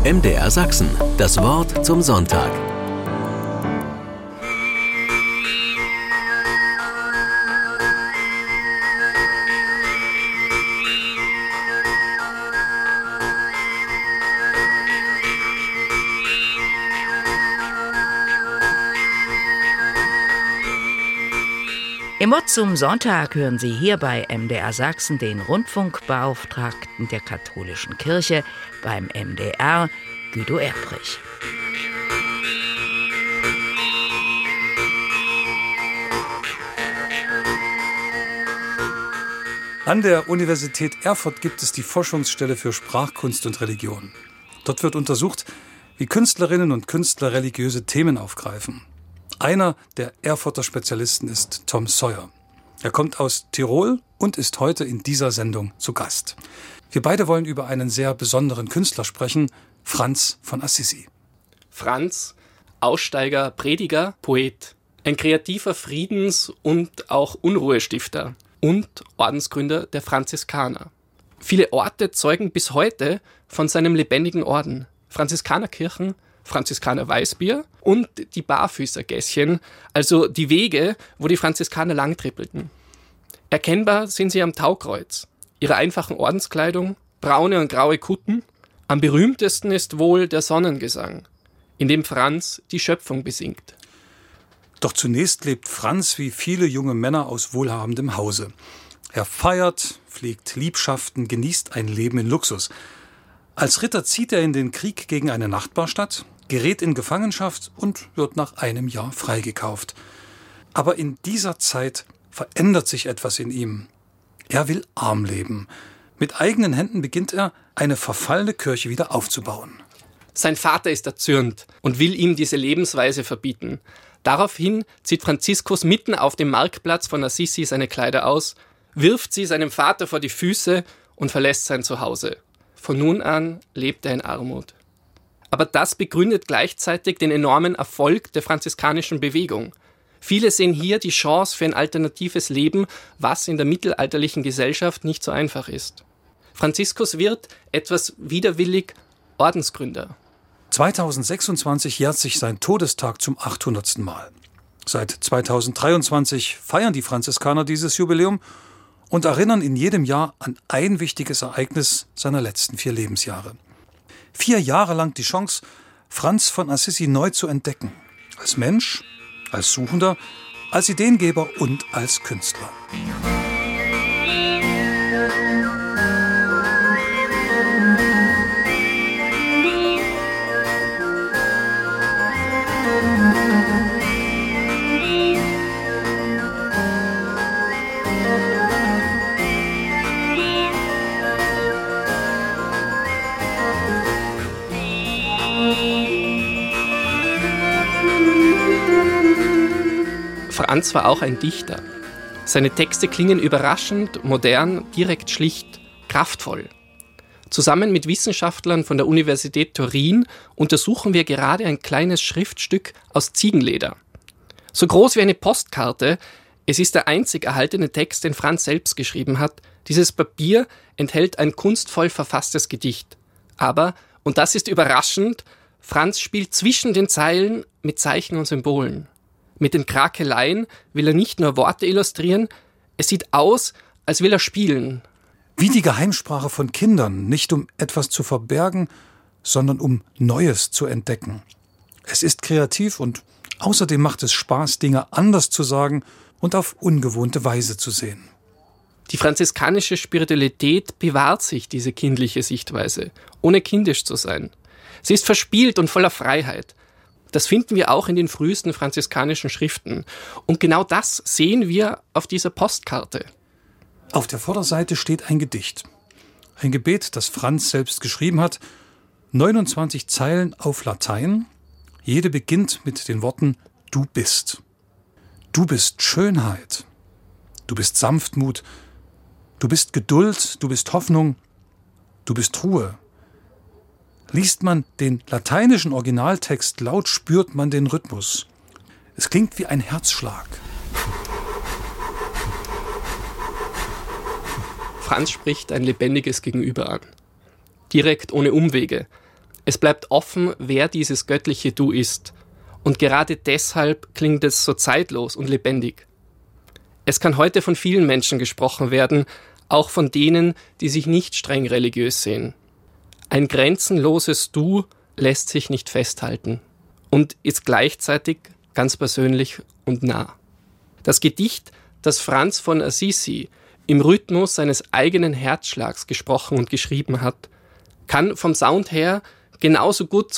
MDR Sachsen, das Wort zum Sonntag. Im Wort zum Sonntag hören Sie hier bei MDR Sachsen den Rundfunkbeauftragten der katholischen Kirche beim MDR, Guido Erbrich. An der Universität Erfurt gibt es die Forschungsstelle für Sprachkunst und Religion. Dort wird untersucht, wie Künstlerinnen und Künstler religiöse Themen aufgreifen. Einer der Erfurter Spezialisten ist Tom Sawyer. Er kommt aus Tirol und ist heute in dieser Sendung zu Gast. Wir beide wollen über einen sehr besonderen Künstler sprechen, Franz von Assisi. Franz, Aussteiger, Prediger, Poet, ein kreativer Friedens- und auch Unruhestifter und Ordensgründer der Franziskaner. Viele Orte zeugen bis heute von seinem lebendigen Orden. Franziskanerkirchen, Franziskaner Weißbier und die Barfüßergässchen, also die Wege, wo die Franziskaner langtrippelten. Erkennbar sind sie am Taukreuz, ihrer einfachen Ordenskleidung, braune und graue Kutten. Am berühmtesten ist wohl der Sonnengesang, in dem Franz die Schöpfung besingt. Doch zunächst lebt Franz wie viele junge Männer aus wohlhabendem Hause. Er feiert, pflegt Liebschaften, genießt ein Leben in Luxus. Als Ritter zieht er in den Krieg gegen eine Nachbarstadt, gerät in Gefangenschaft und wird nach einem Jahr freigekauft. Aber in dieser Zeit verändert sich etwas in ihm. Er will arm leben. Mit eigenen Händen beginnt er, eine verfallene Kirche wieder aufzubauen. Sein Vater ist erzürnt und will ihm diese Lebensweise verbieten. Daraufhin zieht Franziskus mitten auf dem Marktplatz von Assisi seine Kleider aus, wirft sie seinem Vater vor die Füße und verlässt sein Zuhause. Von nun an lebt er in Armut. Aber das begründet gleichzeitig den enormen Erfolg der franziskanischen Bewegung. Viele sehen hier die Chance für ein alternatives Leben, was in der mittelalterlichen Gesellschaft nicht so einfach ist. Franziskus wird, etwas widerwillig, Ordensgründer. 2026 jährt sich sein Todestag zum 800. Mal. Seit 2023 feiern die Franziskaner dieses Jubiläum und erinnern in jedem Jahr an ein wichtiges Ereignis seiner letzten 4 Lebensjahre. 4 Jahre lang die Chance, Franz von Assisi neu zu entdecken. Als Mensch, als Suchender, als Ideengeber und als Künstler. Franz war auch ein Dichter. Seine Texte klingen überraschend, modern, direkt schlicht, kraftvoll. Zusammen mit Wissenschaftlern von der Universität Turin untersuchen wir gerade ein kleines Schriftstück aus Ziegenleder. So groß wie eine Postkarte, es ist der einzig erhaltene Text, den Franz selbst geschrieben hat. Dieses Papier enthält ein kunstvoll verfasstes Gedicht. Aber, und das ist überraschend, Franz spielt zwischen den Zeilen mit Zeichen und Symbolen. Mit den Krakeleien will er nicht nur Worte illustrieren, es sieht aus, als will er spielen. Wie die Geheimsprache von Kindern, nicht um etwas zu verbergen, sondern um Neues zu entdecken. Es ist kreativ und außerdem macht es Spaß, Dinge anders zu sagen und auf ungewohnte Weise zu sehen. Die franziskanische Spiritualität bewahrt sich diese kindliche Sichtweise, ohne kindisch zu sein. Sie ist verspielt und voller Freiheit. Das finden wir auch in den frühesten franziskanischen Schriften. Und genau das sehen wir auf dieser Postkarte. Auf der Vorderseite steht ein Gedicht. Ein Gebet, das Franz selbst geschrieben hat. 29 Zeilen auf Latein. Jede beginnt mit den Worten Du bist. Du bist Schönheit. Du bist Sanftmut. Du bist Geduld. Du bist Hoffnung. Du bist Ruhe. Liest man den lateinischen Originaltext laut, spürt man den Rhythmus. Es klingt wie ein Herzschlag. Franz spricht ein lebendiges Gegenüber an. Direkt, ohne Umwege. Es bleibt offen, wer dieses göttliche Du ist. Und gerade deshalb klingt es so zeitlos und lebendig. Es kann heute von vielen Menschen gesprochen werden, auch von denen, die sich nicht streng religiös sehen. Ein grenzenloses Du lässt sich nicht festhalten und ist gleichzeitig ganz persönlich und nah. Das Gedicht, das Franz von Assisi im Rhythmus seines eigenen Herzschlags gesprochen und geschrieben hat, kann vom Sound her genauso gut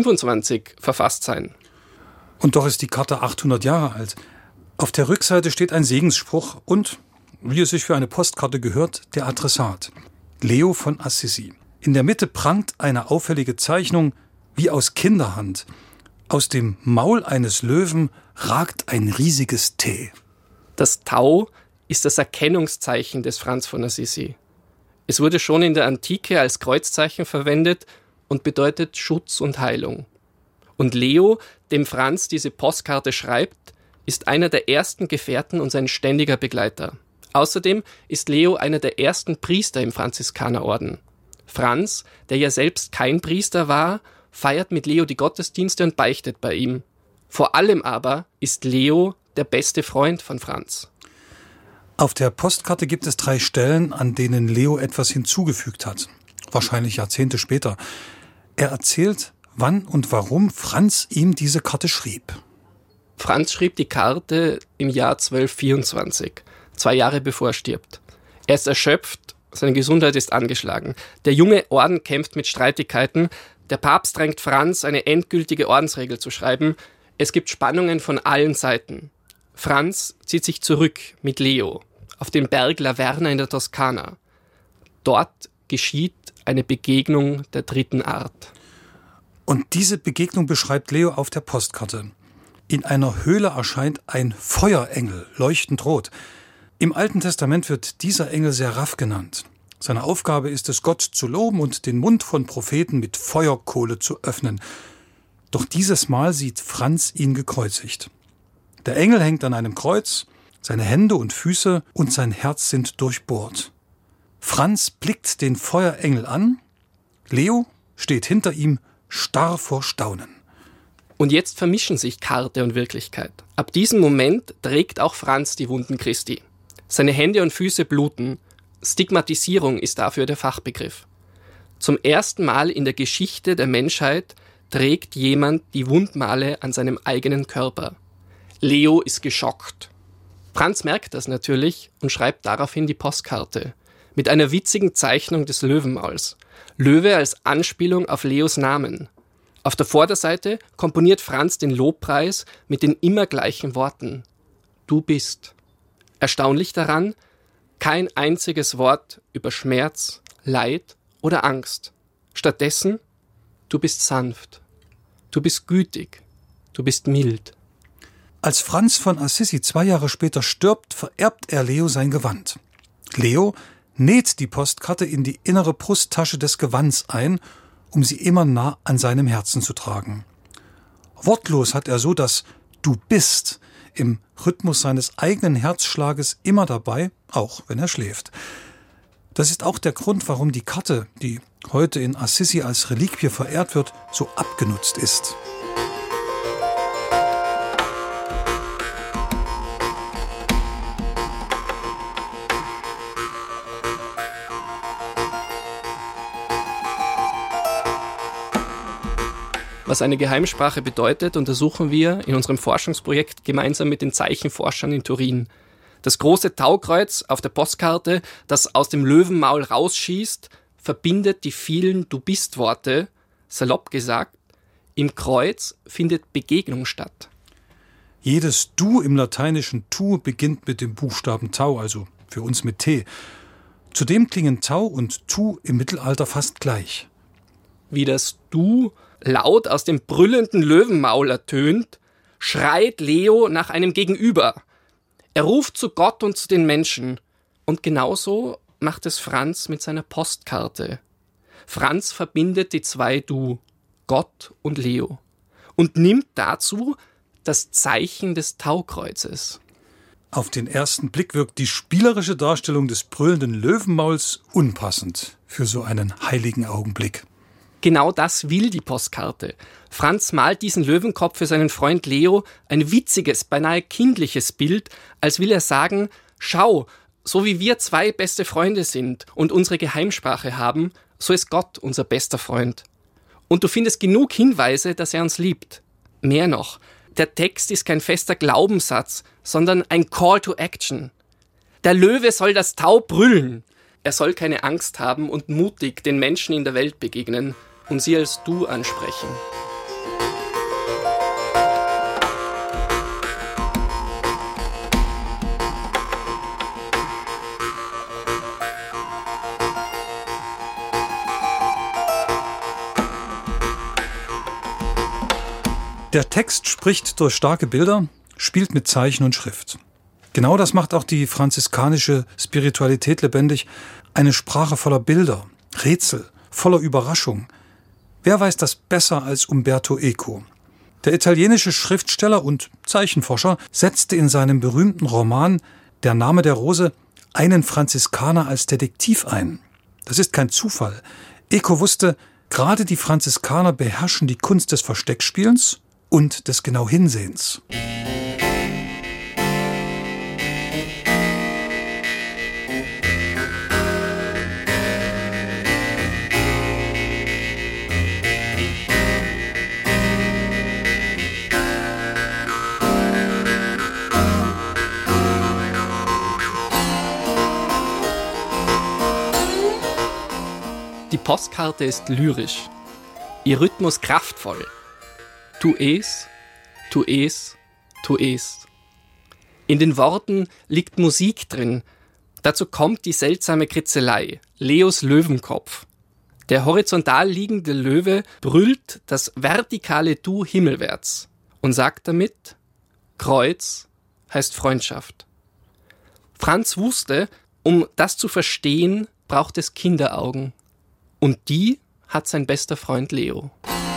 2025 verfasst sein. Und doch ist die Karte 800 Jahre alt. Auf der Rückseite steht ein Segensspruch und, wie es sich für eine Postkarte gehört, der Adressat. Leo von Assisi. In der Mitte prangt eine auffällige Zeichnung wie aus Kinderhand. Aus dem Maul eines Löwen ragt ein riesiges T. Das Tau ist das Erkennungszeichen des Franz von Assisi. Es wurde schon in der Antike als Kreuzzeichen verwendet und bedeutet Schutz und Heilung. Und Leo, dem Franz diese Postkarte schreibt, ist einer der ersten Gefährten und sein ständiger Begleiter. Außerdem ist Leo einer der ersten Priester im Franziskanerorden. Franz, der ja selbst kein Priester war, feiert mit Leo die Gottesdienste und beichtet bei ihm. Vor allem aber ist Leo der beste Freund von Franz. Auf der Postkarte gibt es 3 Stellen, an denen Leo etwas hinzugefügt hat. Wahrscheinlich Jahrzehnte später. Er erzählt, wann und warum Franz ihm diese Karte schrieb. Franz schrieb die Karte im Jahr 1224, 2 Jahre bevor er stirbt. Er ist erschöpft, seine Gesundheit ist angeschlagen. Der junge Orden kämpft mit Streitigkeiten. Der Papst drängt Franz, eine endgültige Ordensregel zu schreiben. Es gibt Spannungen von allen Seiten. Franz zieht sich zurück mit Leo auf den Berg Laverna in der Toskana. Dort geschieht eine Begegnung der 3. Art. Und diese Begegnung beschreibt Leo auf der Postkarte. In einer Höhle erscheint ein Feuerengel, leuchtend rot. Im Alten Testament wird dieser Engel Seraph genannt. Seine Aufgabe ist es, Gott zu loben und den Mund von Propheten mit Feuerkohle zu öffnen. Doch dieses Mal sieht Franz ihn gekreuzigt. Der Engel hängt an einem Kreuz, seine Hände und Füße und sein Herz sind durchbohrt. Franz blickt den Feuerengel an. Leo steht hinter ihm, starr vor Staunen. Und jetzt vermischen sich Karte und Wirklichkeit. Ab diesem Moment trägt auch Franz die Wunden Christi. Seine Hände und Füße bluten. Stigmatisierung ist dafür der Fachbegriff. Zum ersten Mal in der Geschichte der Menschheit trägt jemand die Wundmale an seinem eigenen Körper. Leo ist geschockt. Franz merkt das natürlich und schreibt daraufhin die Postkarte mit einer witzigen Zeichnung des Löwenmauls. Löwe als Anspielung auf Leos Namen. Auf der Vorderseite komponiert Franz den Lobpreis mit den immer gleichen Worten. Du bist. Erstaunlich daran, kein einziges Wort über Schmerz, Leid oder Angst. Stattdessen, du bist sanft, du bist gütig, du bist mild. Als Franz von Assisi 2 Jahre später stirbt, vererbt er Leo sein Gewand. Leo näht die Postkarte in die innere Brusttasche des Gewands ein, um sie immer nah an seinem Herzen zu tragen. Wortlos hat er so das Du bist im Rhythmus seines eigenen Herzschlages immer dabei, auch wenn er schläft. Das ist auch der Grund, warum die Karte, die heute in Assisi als Reliquie verehrt wird, so abgenutzt ist. Was eine Geheimsprache bedeutet, untersuchen wir in unserem Forschungsprojekt gemeinsam mit den Zeichenforschern in Turin. Das große Taukreuz auf der Postkarte, das aus dem Löwenmaul rausschießt, verbindet die vielen Du-bist-Worte, salopp gesagt. Im Kreuz findet Begegnung statt. Jedes Du im lateinischen Tu beginnt mit dem Buchstaben Tau, also für uns mit T. Zudem klingen Tau und Tu im Mittelalter fast gleich. Wie das Du laut aus dem brüllenden Löwenmaul ertönt, schreit Leo nach einem Gegenüber. Er ruft zu Gott und zu den Menschen. Und genauso macht es Franz mit seiner Postkarte. Franz verbindet die 2 Du, Gott und Leo, und nimmt dazu das Zeichen des Taukreuzes. Auf den ersten Blick wirkt die spielerische Darstellung des brüllenden Löwenmauls unpassend für so einen heiligen Augenblick. Genau das will die Postkarte. Franz malt diesen Löwenkopf für seinen Freund Leo, ein witziges, beinahe kindliches Bild, als will er sagen, schau, so wie wir zwei beste Freunde sind und unsere Geheimsprache haben, so ist Gott unser bester Freund. Und du findest genug Hinweise, dass er uns liebt. Mehr noch, der Text ist kein fester Glaubenssatz, sondern ein Call to Action. Der Löwe soll das Tau brüllen. Er soll keine Angst haben und mutig den Menschen in der Welt begegnen und sie als Du ansprechen. Der Text spricht durch starke Bilder, spielt mit Zeichen und Schrift. Genau das macht auch die franziskanische Spiritualität lebendig. Eine Sprache voller Bilder, Rätsel, voller Überraschung. Wer weiß das besser als Umberto Eco? Der italienische Schriftsteller und Zeichenforscher setzte in seinem berühmten Roman Der Name der Rose einen Franziskaner als Detektiv ein. Das ist kein Zufall. Eco wusste, gerade die Franziskaner beherrschen die Kunst des Versteckspielens und des genau Hinsehens. Die Postkarte ist lyrisch, ihr Rhythmus kraftvoll. Tu es, tu es, tu es. In den Worten liegt Musik drin. Dazu kommt die seltsame Kritzelei, Leos Löwenkopf. Der horizontal liegende Löwe brüllt das vertikale Du himmelwärts und sagt damit, Kreuz heißt Freundschaft. Franz wusste, um das zu verstehen, braucht es Kinderaugen. Und die hat sein bester Freund Leo.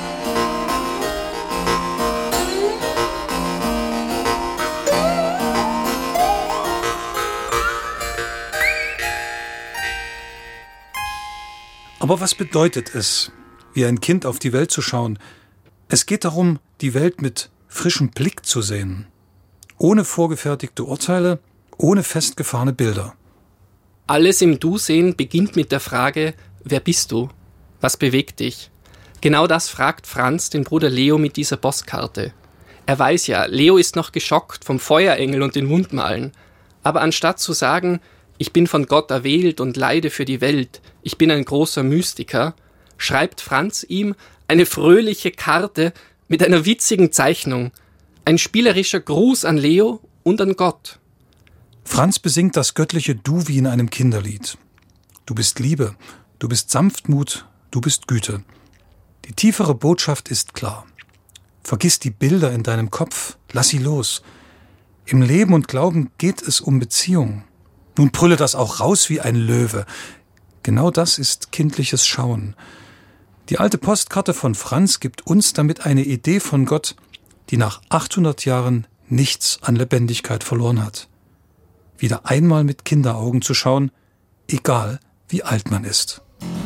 Aber was bedeutet es, wie ein Kind auf die Welt zu schauen? Es geht darum, die Welt mit frischem Blick zu sehen. Ohne vorgefertigte Urteile, ohne festgefahrene Bilder. Alles im Du-Sehen beginnt mit der Frage, wer bist du? Was bewegt dich? Genau das fragt Franz den Bruder Leo mit dieser Postkarte. Er weiß ja, Leo ist noch geschockt vom Feuerengel und den Wundmalen. Aber anstatt zu sagen, ich bin von Gott erwählt und leide für die Welt, ich bin ein großer Mystiker, schreibt Franz ihm eine fröhliche Karte mit einer witzigen Zeichnung. Ein spielerischer Gruß an Leo und an Gott. Franz besingt das göttliche Du wie in einem Kinderlied. Du bist Liebe, du bist Sanftmut, du bist Güte. Die tiefere Botschaft ist klar. Vergiss die Bilder in deinem Kopf, lass sie los. Im Leben und Glauben geht es um Beziehung. Nun brülle das auch raus wie ein Löwe. Genau das ist kindliches Schauen. Die alte Postkarte von Franz gibt uns damit eine Idee von Gott, die nach 800 Jahren nichts an Lebendigkeit verloren hat. Wieder einmal mit Kinderaugen zu schauen, egal wie alt man ist.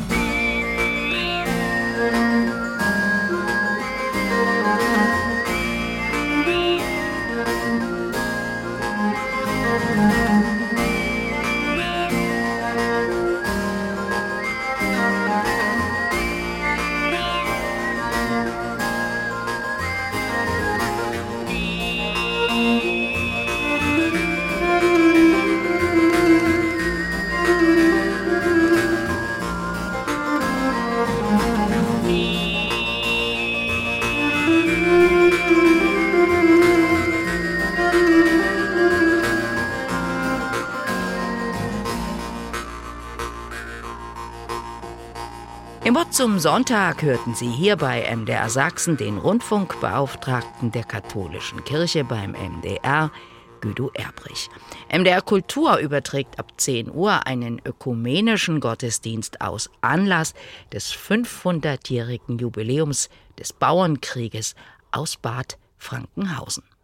Im Wort zum Sonntag hörten Sie hier bei MDR Sachsen den Rundfunkbeauftragten der katholischen Kirche beim MDR, Guido Erbrich. MDR Kultur überträgt ab 10 Uhr einen ökumenischen Gottesdienst aus Anlass des 500-jährigen Jubiläums des Bauernkrieges aus Bad Frankenhausen.